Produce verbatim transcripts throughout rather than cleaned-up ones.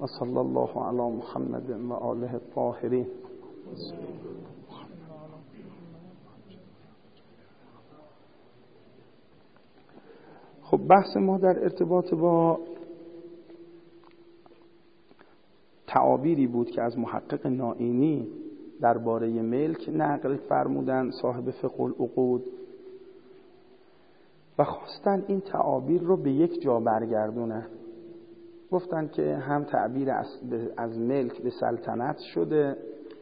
و صلی الله علی محمد و آله الطاهرین. خب بحث ما در ارتباط با تعابیری بود که از محقق نائینی درباره ملک نقل فرمودن، صاحب فقه العقود، و خواستن این تعابیر رو به یک جا برگردونن. گفتن که هم تعبیر از ملک به سلطنت شده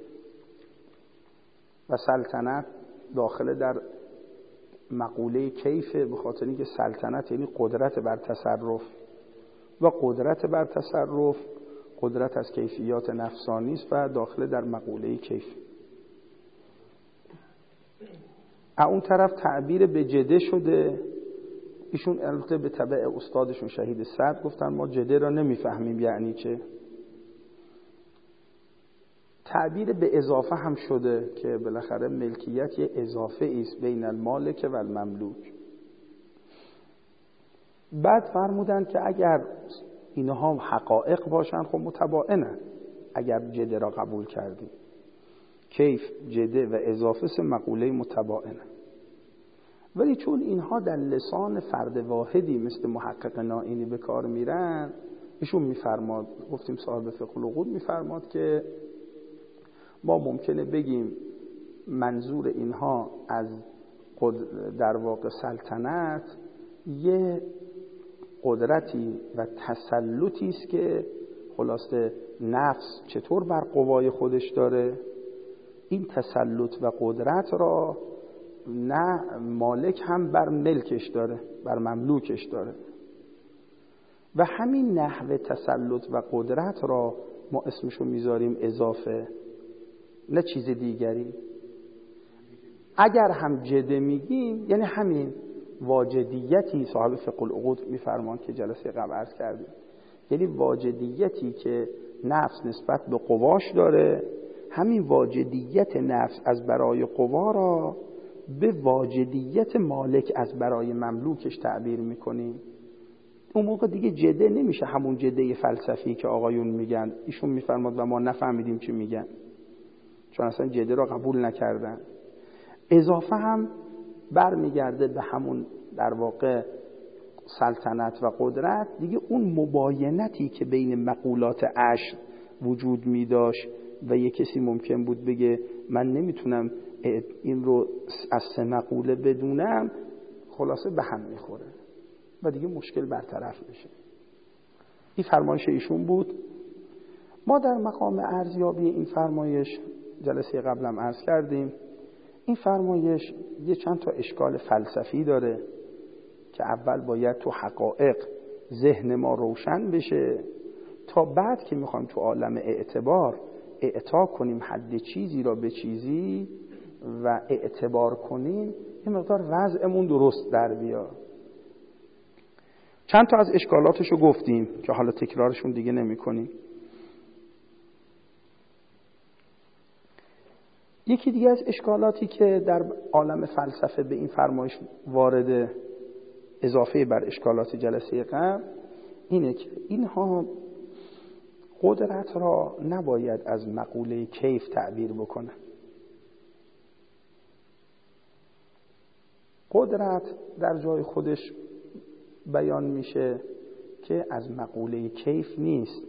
و سلطنت داخل در مقوله کیفه، به خاطر اینکه سلطنت یعنی قدرت بر تصرف و قدرت بر تصرف قدرت از کیفیات نفسانی است و داخل در مقوله کیف. اون طرف تعبیر به جده شده. ایشون البته به تبع استادشون شهید صدر گفتن ما جده را نمیفهمیم یعنی چه. تعبیر به اضافه هم شده که بالاخره ملکیت یه اضافه است بین المالک و المملوک. بعد فرمودن که اگر اینها حقایق باشن خب متباینن. اگر جده را قبول کردیم، کیف، جده و اضافه سه مقوله متباینن. ولی چون اینها در لسان فرد واحدی مثل محقق نائینی به کار میرن، ایشون میفرماد، گفتیم صاحب فقه العقود میفرماد که ما ممکنه بگیم منظور اینها از در واقع سلطنت یه قدرتی و تسلطی است که خلاصه نفس چطور بر قوای خودش داره، این تسلط و قدرت را نه مالک هم بر ملکش داره، بر مملوکش داره، و همین نحوه تسلط و قدرت را ما اسمشو میذاریم اضافه، نه چیز دیگری. اگر هم جده میگیم یعنی همین واجدیتی، صاحب فقه العقود میفرمان که جلسه قبل عرض کردیم، یعنی واجدیتی که نفس نسبت به قواش داره، همین واجدیت نفس از برای قوا را به واجدیت مالک از برای مملوکش تعبیر میکنیم. اون موقع دیگه جده نمیشه همون جده فلسفی که آقایون میگن. ایشون میفرماد و ما نفهمیدیم چی میگن، چون اصلا جده را قبول نکردن. اضافه هم برمیگرده به همون در واقع سلطنت و قدرت. دیگه اون مباینتی که بین مقولات عشر وجود می داشت و یک کسی ممکن بود بگه من نمیتونم این رو از سه مقوله بدونم، خلاصه به هم میخوره و دیگه مشکل برطرف میشه. این فرمایش ایشون بود. ما در مقام ارزیابی این فرمایش جلسه قبلم عرض کردیم، این فرمایش یه چند تا اشکال فلسفی داره که اول باید تو حقایق ذهن ما روشن بشه تا بعد که میخوایم تو عالم اعتبار اعطا کنیم حد چیزی را به چیزی و اعتبار کنیم، یه مقدار وضعمون درست در بیاد. چند تا از اشکالاتشو گفتیم که حالا تکرارشون دیگه نمی کنیم. یکی دیگه از اشکالاتی که در عالم فلسفه به این فرمایش وارده، اضافه بر اشکالات جلسه قبل، اینه که اینها قدرت را نباید از مقوله کیف تعبیر بکنه. قدرت در جای خودش بیان میشه که از مقوله کیف نیست.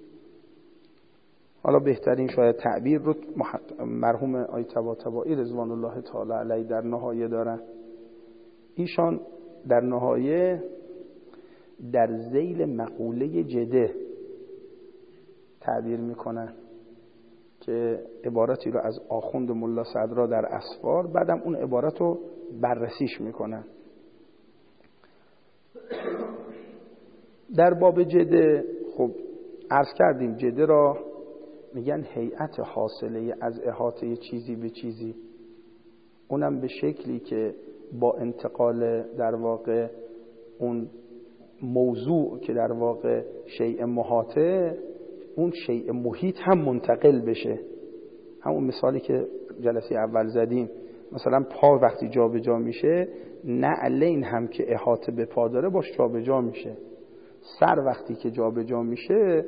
حالا بهترین شاید تعبیر رو مرحوم آیت طباطبایی رضوان الله تعالی علیه در نهایه دارن. ایشان در نهایه در ذیل مقوله جده تعبیر میکنن که عبارتی رو از آخوند ملا صدرا در اسفار، بعدم اون عبارت رو بررسیش میکنن. در باب جده خب عرض کردیم جده را میگن هیئت حاصله از احاطه چیزی به چیزی، اونم به شکلی که با انتقال در واقع اون موضوع که در واقع شیء محاطه، اون شیء محیط هم منتقل بشه. همون مثالی که جلسه اول زدیم، مثلا پا وقتی جا به جا میشه، نعلین هم که احاطه به پا داره باش جا به جا میشه. سر وقتی که جا به جا میشه،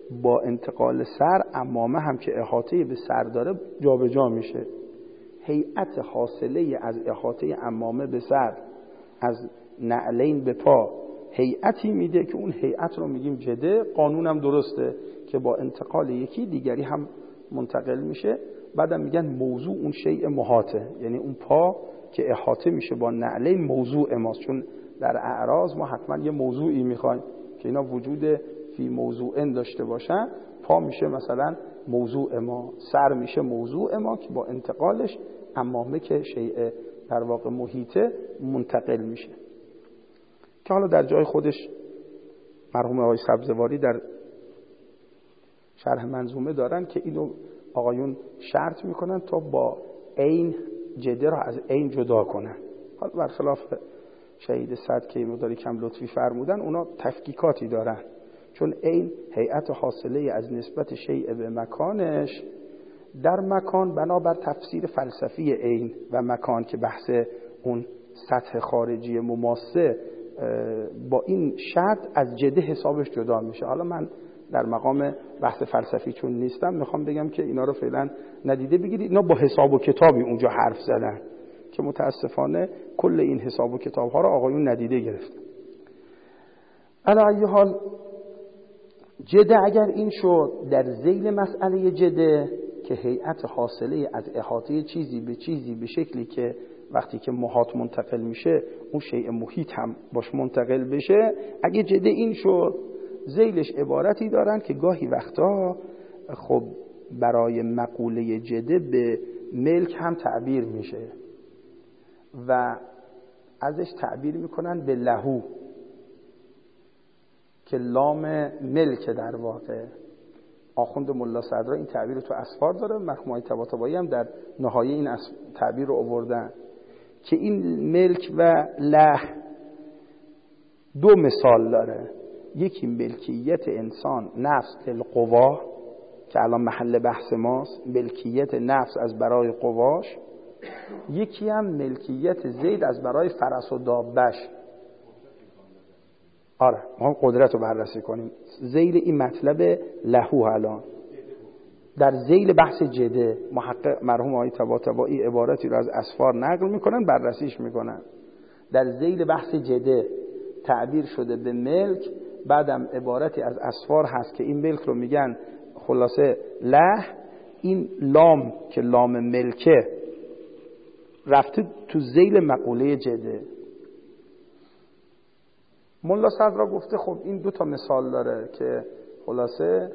با انتقال سر عمامه هم که احاطه به سر داره جابجا میشه. هیئت حاصله از احاطه عمامه به سر، از نعلین به پا هیئتی میده که اون هیئت رو میگیم جده. قانونم درسته که با انتقال یکی دیگری هم منتقل میشه. بعدم میگن موضوع اون شیء محاطه، یعنی اون پا که احاطه میشه با نعلین موضوع ماست، چون در اعراض ما حتما یه موضوعی میخوایم که اینا وجود فی موضوعن داشته باشن. پا میشه مثلا موضوع ما، سر میشه موضوع ما که با انتقالش عمامه که شیء در واقع محیطه منتقل میشه. که حالا در جای خودش مرحوم آقای سبزواری در شرح منظومه دارن که اینو آقایون شرط میکنن تا با عین جده را از عین جدا کنن. حالا برخلاف شهید صد که مقداری کم لطفی فرمودن، اونا تفکیکاتی دارن، چون عین هیئت حاصله از نسبت شیء به مکانش در مکان بنابر تفسیر فلسفی عین و مکان که بحث اون سطح خارجی مماسه با این شرط از جده حسابش جدا میشه. حالا من در مقام بحث فلسفی چون نیستم میخوام بگم که اینا رو فعلا ندیده بگیرید. اینا با حساب و کتابی اونجا حرف زدن که متاسفانه کل این حساب و کتاب ها رو آقایون ندیده گرفتن. علی ای حال جده اگر این شد در ذیل مسئله جده که هیئت حاصله از احاطه چیزی به چیزی به شکلی که وقتی که محاط منتقل میشه اون شیء محیط هم باش منتقل بشه، اگه جده این شد ذیلش عبارتی دارن که گاهی وقتا خب برای مقوله جده به ملک هم تعبیر میشه و ازش تعبیر میکنن به لهو که لام ملک. در واقع آخوند ملا صدرا این تعبیر رو تو اسفار داره، مرحوم آقای طباطبایی هم در نهایه این تعبیر رو آوردن که این ملک و له دو مثال داره. یکی ملکیت انسان نفس القوا که الان محل بحث ماست، ملکیت نفس از برای قواش. یکی هم ملکیت زید از برای فرس و دابش. آره ما قدرت رو بررسی کنیم. ذیل این مطلب لهو الان در ذیل بحث جده محقق مرحوم آقای طباطبایی عبارتی رو از اسفار نقل میکنن، بررسیش میکنن. در ذیل بحث جده تعبیر شده به ملک، بعدم عبارتی از اسفار هست که این ملک رو میگن خلاصه له. این لام که لام ملکه رفته تو ذیل مقوله جده. ملا صدرا گفته خب این دو تا مثال داره که خلاصه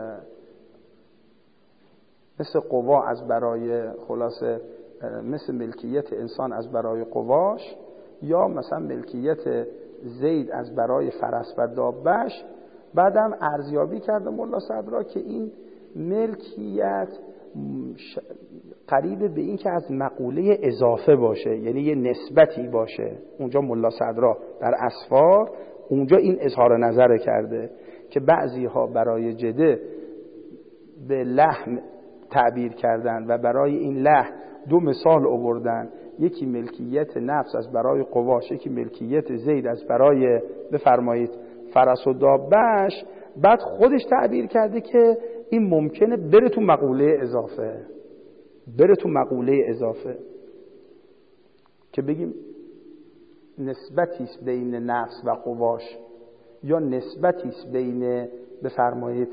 مثل قوا از برای خلاصه مثل ملکیت انسان از برای قواش، یا مثلا ملکیت زید از برای فرس و دابش. بعدم ارزیابی کرده ملا صدرا که این ملکیت قریب به این که از مقوله اضافه باشه، یعنی یه نسبتی باشه. اونجا ملا صدرا در اسفار اونجا این اظهار نظر کرده که بعضی ها برای جده به لحم تعبیر کردن و برای این له دو مثال آوردن، یکی ملکیت نفس از برای قواش، یکی ملکیت زید از برای بفرمایید فرس و دابش. بعد خودش تعبیر کرده که این ممکنه بره تو مقوله اضافه، بره تو مقوله اضافه که بگیم نسبتیست بین نفس و قواش یا نسبتیست بین بفرمایید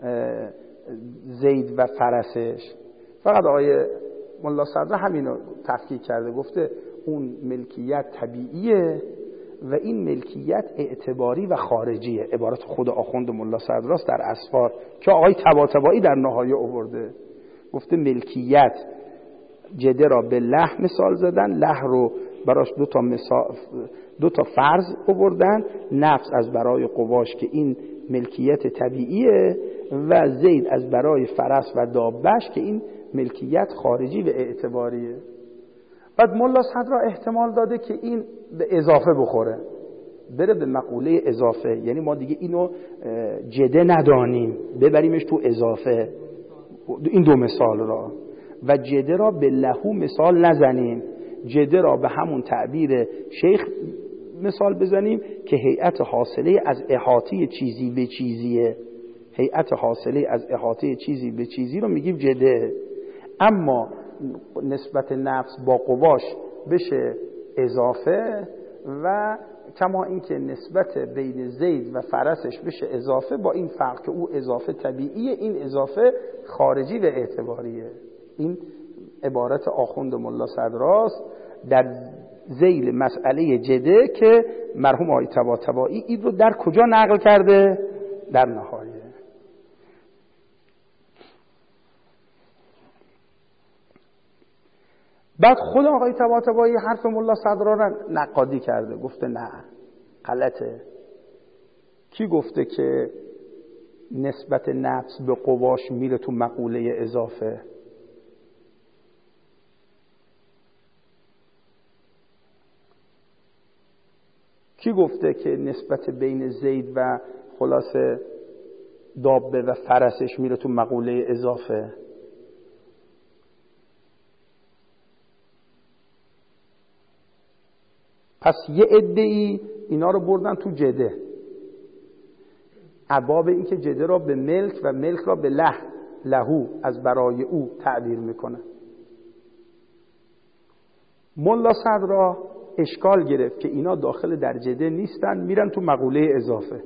زید و فرسش. فقط آقای ملا صدرا همینو تفکیک کرده، گفته اون ملکیت طبیعیه و این ملکیت اعتباری و خارجیه. عبارت خود آخوند ملا صدراست در اسفار که آقای طباطبایی در نهایه آورده. گفته ملکیت جده را به له مثال زدن، له رو براش دو تا مثال دو تا فرض آوردن، نفس از برای قواش که این ملکیت طبیعیه و زید از برای فرس و دابش که این ملکیت خارجی و اعتباریه. بعد ملا صدرا احتمال داده که این به اضافه بخوره، بره به مقوله اضافه، یعنی ما دیگه اینو جده ندانیم ببریمش تو اضافه، این دو مثال را، و جده را به لهو مثال نزنیم، جده را به همون تعبیر شیخ مثال بزنیم که هیئت حاصله از احاطه چیزی به چیزیه، هیئت حاصله از احاطه چیزی به چیزی رو میگیم جده. اما نسبت نفس با قواش بشه اضافه، و کما اینکه نسبت بین زید و فرسش بشه اضافه، با این فرق که او اضافه طبیعیه، این اضافه خارجی و اعتباریه. این عبارت آخوند ملا صدراست در ذیل مسئله جده که مرحوم آقای طباطبایی این رو در کجا نقل کرده؟ در نهایه. بعد خود آقای طباطبایی حرف ملا صدرا را نقادی کرده، گفته نه غلطه. کی گفته که نسبت نفس به قواش میره تو مقوله اضافه؟ کی گفته که نسبت بین زید و خلاصه دابه و فرسش میره تو مقوله اضافه؟ پس یه عده‌ای اینا رو بردن تو جده، ارباب این که جده را به ملک و ملک را به له لهو از برای او تعبیر میکنه. ملا صدرا اشکال گرفت که اینا داخل در جده نیستن، میرن تو مقوله اضافه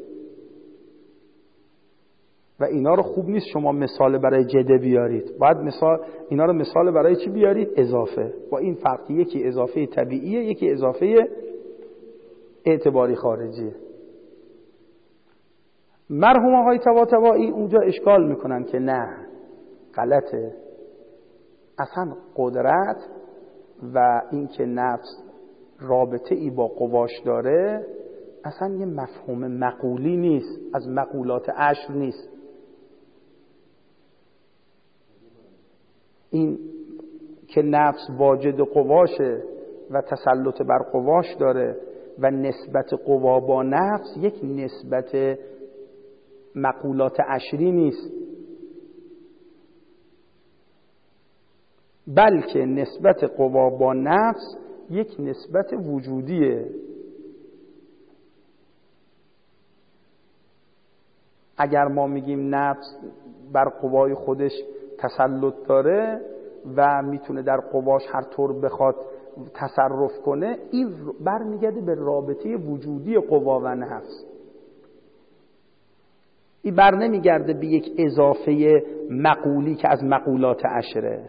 و اینا رو خوب نیست شما مثال برای جده بیارید، باید مثال اینا رو مثال برای چی بیارید؟ اضافه. با این فرق یکی اضافه طبیعیه، یکی اضافه اعتباری خارجیه. مرحوم آقای طباطبایی اونجا اشکال میکنن که نه غلطه، اصلا قدرت و اینکه نفس رابطه ای با قواش داره اصلا یه مفهوم مقولی نیست، از مقولات عشر نیست. این که نفس واجد قواشه و تسلط بر قواش داره و نسبت قوا با نفس یک نسبت مقولات عشری نیست، بلکه نسبت قوا با نفس یک نسبت وجودیه. اگر ما میگیم نفس بر قوای خودش تسلط داره و میتونه در قواش هر طور بخواد تصرف کنه، این برمیگرده به رابطه وجودی قوا و نفس، این بر نمیگرده به یک اضافه مقولی که از مقولات عشره.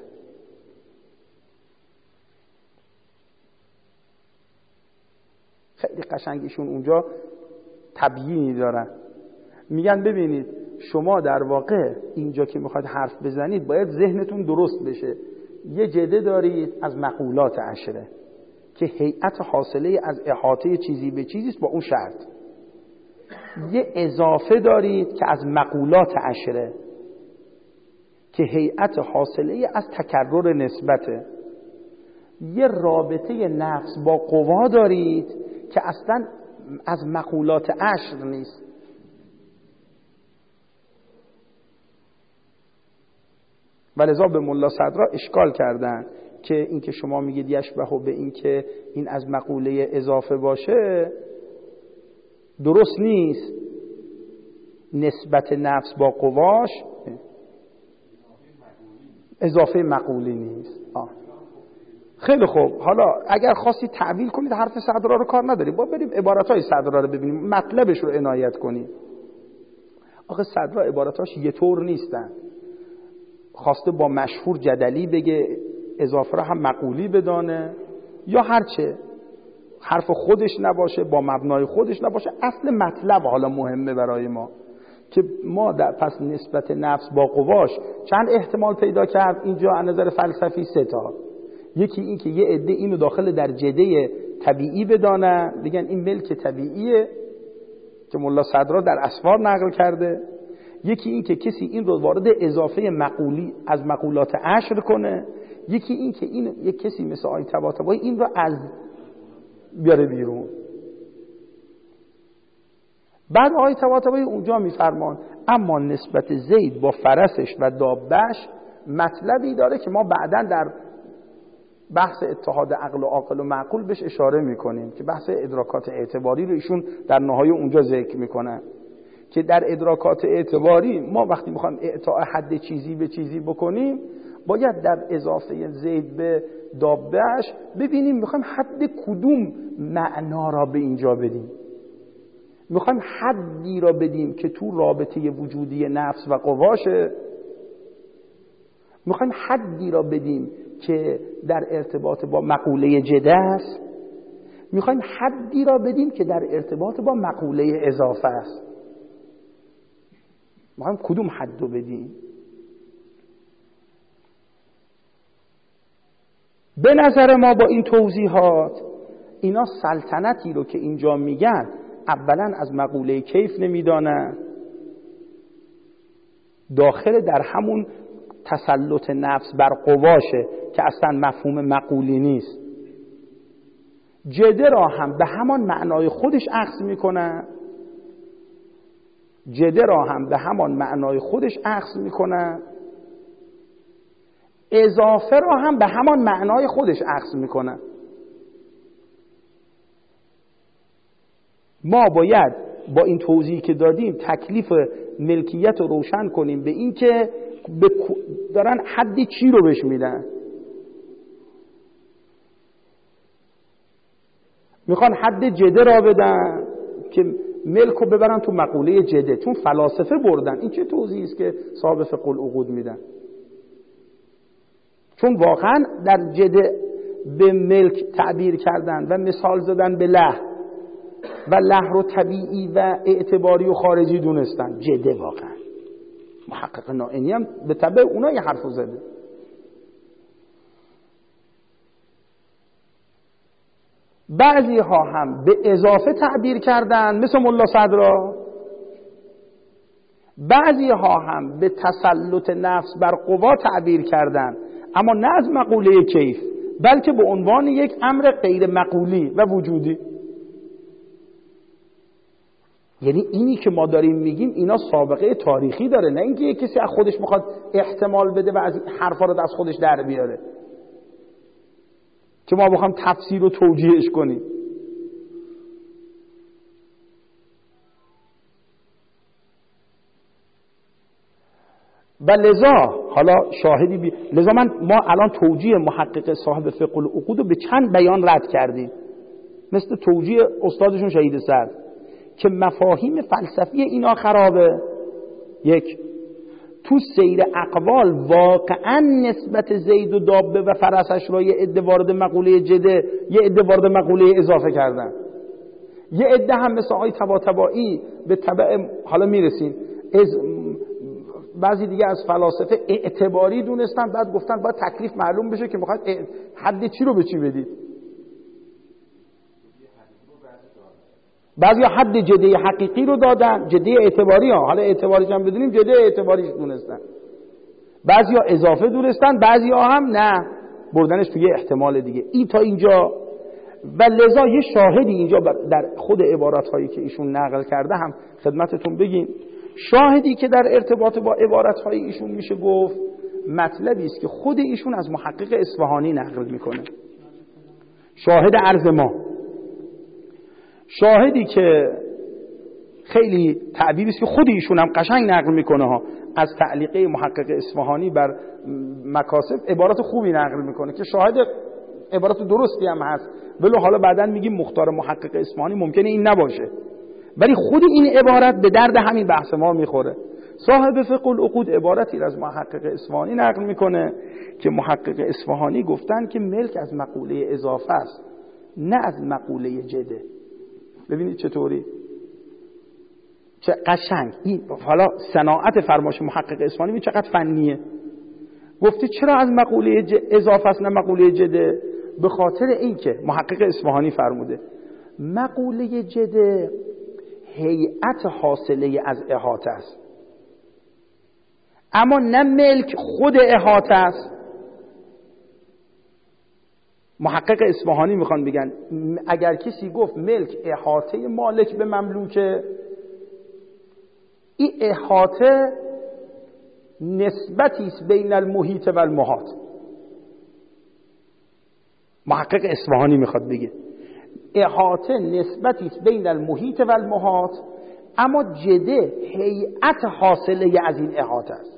خیلی قشنگشون اونجا تبیینی دارن، میگن ببینید شما در واقع اینجا که میخواید حرف بزنید باید ذهنتون درست بشه. یه جده دارید از مقولات عشره که هیئت حاصله از احاطه چیزی به چیزی است با اون شرط. یه اضافه دارید که از مقولات عشره که هیئت حاصله از تکرر نسبته. یه رابطه نفس با قوا دارید که اصلا از مقولات عشر نیست. ولذا به ملا صدرا اشکال کردن که این که شما میگید یشبهو به این که این از مقوله اضافه باشه درست نیست، نسبت نفس با قواش اضافه مقولی نیست. آه. خیلی خوب، حالا اگر خواستی تعبیل کنید حرف صدرا رو کار نداریم، با بریم عبارتهای صدرا رو ببینیم، مطلبش رو عنایت کنیم. آخه صدرا عبارتاش یه طور نیستن، خواسته با مشهور جدلی بگه اضافه رو هم مقولی بدانه یا هرچه حرف خودش نباشه با مبنای خودش نباشه، اصل مطلب حالا مهمه برای ما که ما در پس نسبت نفس با قواش چند احتمال پیدا کرد اینجا از نظر فلسفی؟ سه تا. یکی این که یه عده اینو داخل در جده طبیعی بدانن، بگن این ملک طبیعیه که ملا صدرا در اسفار نقل کرده. یکی این که کسی این رو وارد اضافه مقولی از مقولات عشر کنه. یکی این که این یک کسی مثل آقای طباطبایی این رو از بیاره بیرون. بعد آقای طباطبایی اونجا میفرمان اما نسبت زید با فرسش و دابش مطلبی داره که ما بعداً در بحث اتحاد عقل و عاقل و معقول بهش اشاره میکنیم که بحث ادراکات اعتباری رو ایشون در نهایت اونجا ذکر میکنن که در ادراکات اعتباری ما وقتی میخوایم اعطاء حد چیزی به چیزی بکنیم باید در اضافه زید به دابهش ببینیم میخوایم حد کدوم معنا را به اینجا بدیم. میخوایم حدی را بدیم که تو رابطه وجودی نفس و قواشه، میخوایم حدی را بدیم که در ارتباط با مقوله جده است، میخوایم حدی را بدیم که در ارتباط با مقوله اضافه است. میخوایم کدوم حد رو بدیم؟ به نظر ما با این توضیحات اینا سلطنتی رو که اینجا میگن اولا از مقوله کیف نمیدانن، داخل در همون تسلط نفس بر قواشه که اصلا مفهوم مقولی نیست. جده را هم به همان معنای خودش اخذ میکنن، جده را هم به همان معنای خودش اخذ میکنن، اضافه را هم به همان معنای خودش اخذ میکنن. ما باید با این توضیحی که دادیم تکلیف ملکیت رو روشن کنیم به این که دارن حدی چی رو بهش میدن. میخوان حد جده را بدن که ملک رو ببرن تو مقوله جده، چون فلاسفه بردن. این چه توضیحی است که صاحب فقه العقود میدن؟ چون واقعا در جده به ملک تعبیر کردن و مثال زدن به له و له رو طبیعی و اعتباری و خارجی دونستن. جده واقعا محقق نائینی هم به تبع اونا یه حرفو زده. بعضی ها هم به اضافه تعبیر کردن مثل ملا صدرا، بعضی ها هم به تسلط نفس بر قوا تعبیر کردن، اما نه از مقوله کیف بلکه به عنوان یک امر غیر مقولی و وجودی. یعنی اینی که ما داریم میگیم اینا سابقه تاریخی داره، نه اینکه یک کسی از خودش میخواد احتمال بده و از حرفا رو از خودش در بیاره که ما بخوام تفسیر و توجیهش کنیم. و لذا حالا شاهدی بی... لذا من ما الان توجیه محقق صاحب فقه العقود رو به چند بیان رد کردیم، مثل توجیه استادشون شهید سعد که مفاهیم فلسفی اینا خرابه. یک، تو سیر اقوال واقعا نسبت زید و دابه و فرسش را یه عده وارد مقوله جده، یه عده وارد مقوله اضافه کردن. یه عده هم مثل آقای طباطبایی به تبع، حالا میرسیم، از بعضی دیگه از فلاسفه اعتباری دونستن، بعد گفتن باید تکلیف معلوم بشه که میخواد حد چی رو به چی بدید. بعضی حد جده حقیقی رو دادن، جده اعتباری ها، حالا اعتباریش هم بدونیم جده اعتباریش دونستن. بعضی ها اضافه دونستن، بعضی ها هم نه، بردنش توی احتمال دیگه. این تا اینجا. و لذا یه شاهدی اینجا در خود عبارات هایی که ایشون نقل کرده هم خدمتتون بگیم. شاهدی که در ارتباط با عبارت های ایشون میشه گفت مطلبی است که خود ایشون از محقق اصفهانی نقل میکنه. شاهد عرض ما، شاهدی که خیلی تعبیری است که خود ایشون هم قشنگ نقل میکنه ها، از تعلیقه محقق اصفهانی بر مکاسب عبارات خوبی نقل میکنه که شاهد عبارات درستی هم هست، ولی حالا بعداً میگیم مختار محقق اصفهانی ممکنه این نباشه، ولی خود این عبارت به درد همین بحث ما میخوره. صاحب فقه العقود عبارتی از محقق اصفهانی نقل میکنه که محقق اصفهانی گفتن که ملک از مقوله اضافه است نه از مقوله جده. ببینید چطوری، چه قشنگ این حالا صناعت فرمایش محقق اصفهانی می چقدر فنیه. گفته چرا از مقوله اضافه است نه مقوله جده؟ به خاطر این که محقق اصفهانی فرموده مقوله جده هیئت حاصله از احاطه است، اما نه ملک خود احاطه است. محقق اصفهانی میخوان بگن اگر کسی گفت ملک احاطه مالک به مملوکه، این احاطه نسبتی است بین المحیط و المحاط. محقق اصفهانی میخواد بگه احاطه نسبتی است بین المحیط و المحاط، اما جده هیئت حاصله از این احاطه است.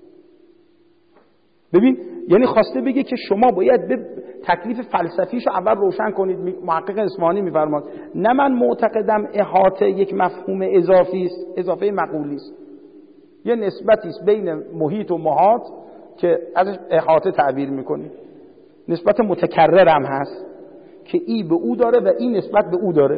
ببین یعنی خواسته بگه که شما باید به تکلیف فلسفیشو اول روشن کنید. محقق اصفهانی میفرماد نه من معتقدم احاطه یک مفهوم اضافی است، اضافه مقولی است، یه نسبتی است بین محیط و محاط که ازش احاطه تعبیر میکنی، نسبت متکرر هم هست که ای به او داره و این نسبت به او داره.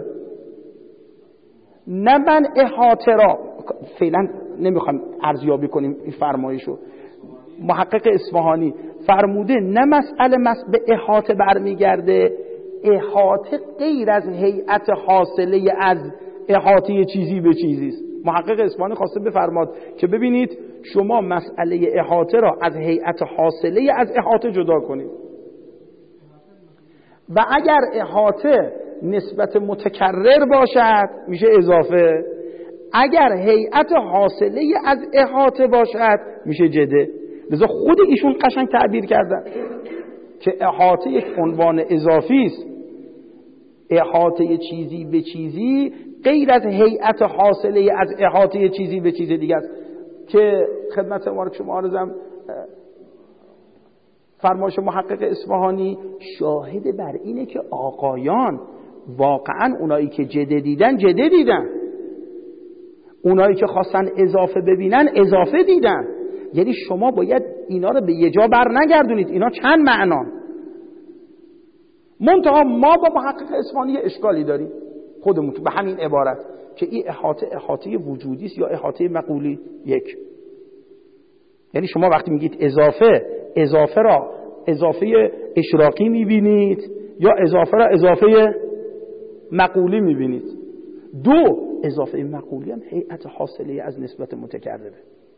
نه من احاطه را فعلا نمیخوام ارزیابی کنیم این فرمایشو، محقق اصفهانی فرموده نه مسئله مس به احاطه برمیگرده، احاطه غیر از هیئت حاصله از احاطه چیزی به چیزی است. محقق اصفهانی خواسته بفرماد که ببینید شما مسئله احاطه را از هیئت حاصله از احاطه جدا کنید و اگر احاطه نسبت متکرر باشد میشه اضافه، اگر هیئت حاصله از احاطه باشد میشه جده. لذا خود ایشون قشنگ تعبیر کردن که احاطه یک عنوان اضافی است، احاطه چیزی به چیزی غیر از هیئت حاصله از احاطه چیزی به چیز دیگه است. که خدمت شما عرضم فرمایش محقق اصفهانی شاهد بر اینه که آقایان واقعا اونایی که جده دیدن جده دیدن، اونایی که خواستن اضافه ببینن اضافه دیدن. یعنی شما باید اینا رو به یه جا بر نگردونید، اینا چند معنان. منتها ما با محقق اصفهانی اشکالی داریم خودمون تو به همین عبارت که این احاطه احاطه وجودی است یا احاطه مقولی. یک، یعنی شما وقتی میگید اضافه، اضافه را اضافه اشراقی میبینید یا اضافه را اضافه مقولی میبینید. دو، اضافه مقولی هم هیئت حاصله از نسبت متکرره.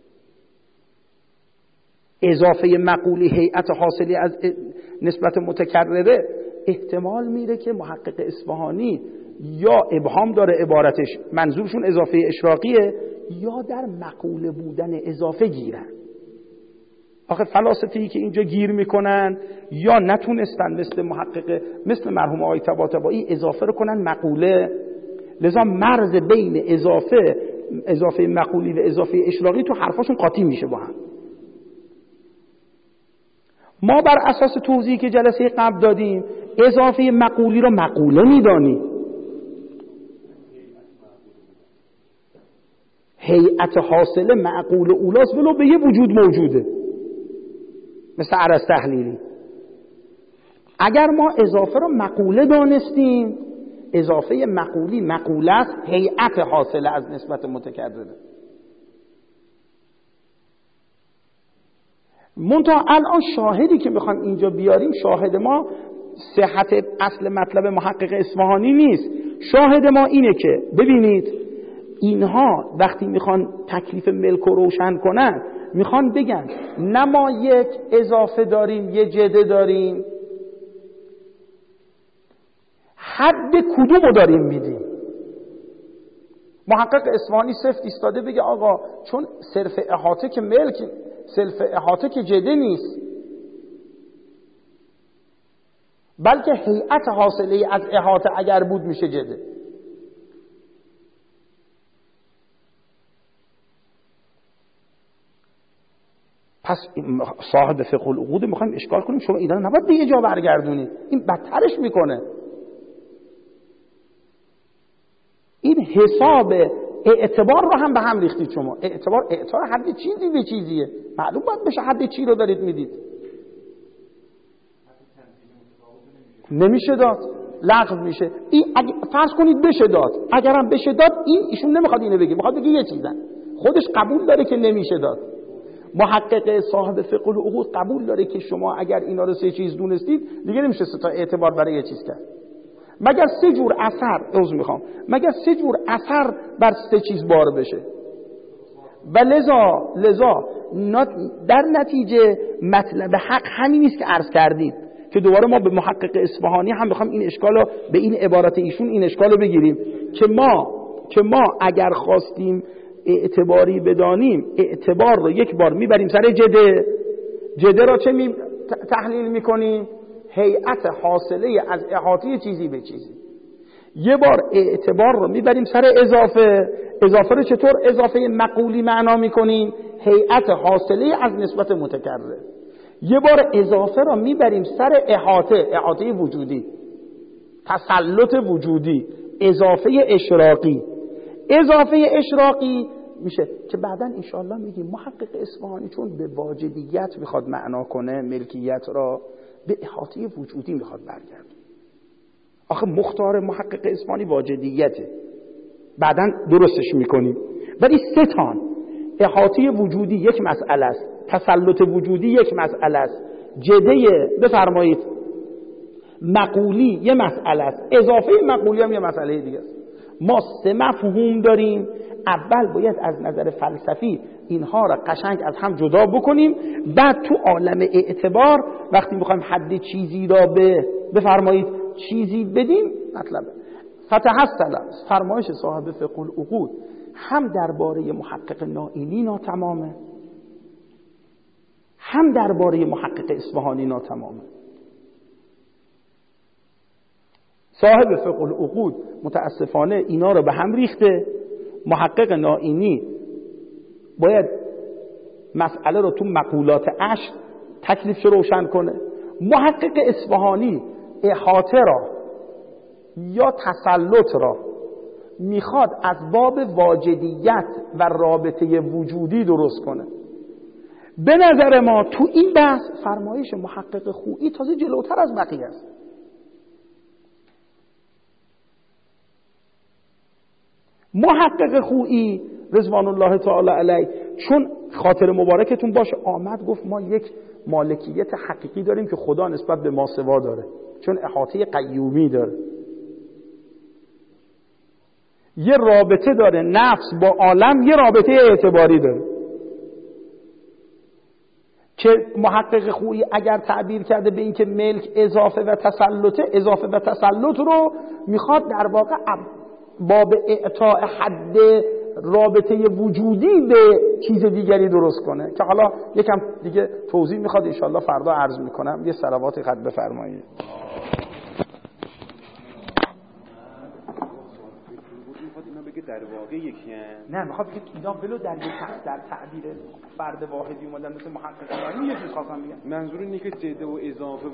اضافه مقولی هیئت حاصله از نسبت متکرره احتمال میره که محقق اصفهانی یا ابهام داره عبارتش منظورشون اضافه اشراقیه یا در مقوله بودن اضافه گیرن. آخه فلاسفه‌ای که اینجا گیر میکنن یا نتونستن مثل محقق مثل مرحوم آقای طباطبایی اضافه رو کنن مقوله، لذا مرز بین اضافه اضافه مقولی و اضافه اشراقی تو حرفاشون قاطی میشه با هم. ما بر اساس توضیحی که جلسه قبل دادیم اضافه مقولی رو مقوله میدانیم، هیئت حاصله معقول اولاست ولو به یه وجود موجوده مثل عرض تحلیلی. اگر ما اضافه رو مقوله دانستیم اضافه مقولی مقوله است، هیئت حاصله از نسبت متکرره. منتها الان شاهدی که میخوایم اینجا بیاریم شاهد ما صحت اصل مطلب محقق اصفهانی نیست، شاهد ما اینه که ببینید اینها وقتی میخوان تکلیف ملک رو روشن کنن میخوان بگن نه ما یک اضافه داریم یه جده داریم، حد کدوم رو داریم میدیم. محقق اصفهانی سفت ایستاده بگه آقا چون صرف احاطه که ملک، صرف احاطه که جده نیست بلکه هیئت حاصله از احاطه اگر بود میشه جده. پس صاحب فقه العقود میخوایم اشکال کنیم شما اینا نباید به یه جا برگردونید، این بدترش میکنه. این حساب اعتبار رو هم به هم ریختید شما. اعتبار اعتبار حد چیزی به چیزیه، معلوم باید بشه حد چی رو دارید میدید. نمیشه داد، لغو میشه. این اگه فرض کنید بشه داد، اگرم بشه داد این ایشون نمیخواد اینو بگه، میخواد بگه یه چیزن، خودش قبول داره که نمیشه داد. محقق صاحب فقه العقود قبول داره که شما اگر اینا رو سه چیز دونستید دیگه نمیشه سه تا اعتبار برای یه چیز کرد، مگر سه جور اثر عذر میخوام مگر سه جور اثر بر سه چیز بار بشه. و لذا لذا در نتیجه مطلب حق همین نیست که عرض کردیم که دوباره ما به محقق اصفهانی هم میخوام این اشکالو به این عبارت ایشون این اشکالو بگیریم که ما که ما اگر خواستیم اعتباری بدانیم اعتبار رو یک بار میبریم سر جده، جده را چه می تحلیل میکنیم؟ هیئت حاصله از احاطه چیزی به چیزی. یه بار اعتبار رو میبریم سر اضافه. اضافه رو چطور اضافه مقولی معنا میکنیم؟ هیئت حاصله از نسبت متکرر. یه بار اضافه رو میبریم سر احاطه، احاطه وجودی، تسلط وجودی، اضافه اشراقی. اضافه اشراقی میشه که بعداً انشاءالله میگیم محقق اصفهانی چون به واجدیت میخواد معنا کنه ملکیت را، به احاطه وجودی میخواد برگرد. آخه مختار محقق اصفهانی واجدیته، بعداً درستش میکنیم. ولی سه تان احاطه وجودی یک مسئله است، تسلط وجودی یک مسئله است، جده بفرمایید مقولی یه مسئله است، اضافه مقولی هم یه مسئله دیگه است. ما سه مفهوم داریم. اول باید از نظر فلسفی اینها را قشنگ از هم جدا بکنیم، بعد تو عالم اعتبار وقتی میخوایم حد چیزی را به بفرمایید چیزی بدیم مطلبه. فتحصل فرمایش صاحب فقه العقود هم درباره محقق نائینی ناتمامه، هم درباره محقق اصفهانی ناتمامه. صاحب فقه العقود متاسفانه اینا رو به هم ریخته. محقق نائینی باید مسئله رو تو مقولات عشر تکلیفش روشن کنه. محقق اصفهانی احاطه را یا تسلط را میخواد از باب واجدیت و رابطه وجودی درست کنه. به نظر ما تو این بحث فرمایش محقق خویی تازه جلوتر از بقیه است. محقق خویی رضوان الله تعالی علیه چون خاطر مبارکتون باشه آمد گفت ما یک مالکیت حقیقی داریم که خدا نسبت به ما سوا داره، چون احاطه قیومی داره، یه رابطه داره نفس با عالم، یه رابطه اعتباری داره که محقق خویی اگر تعبیر کرده به این که ملک اضافه و تسلطه، اضافه و تسلط رو میخواد در واقع باب اعطاء حد رابطه وجودی به چیز دیگری درست کنه که حالا یکم دیگه توضیح میخواد انشالله فردا عرض میکنم. یه صلوات خط بفرمایید. در واقع یکی نه میخواد بگه اینا بلو در یک در تعبیر فرد واحدی اومدن مثل محقق نائینی یه چیز خواستم بگم. منظور اینه که جده و اضافه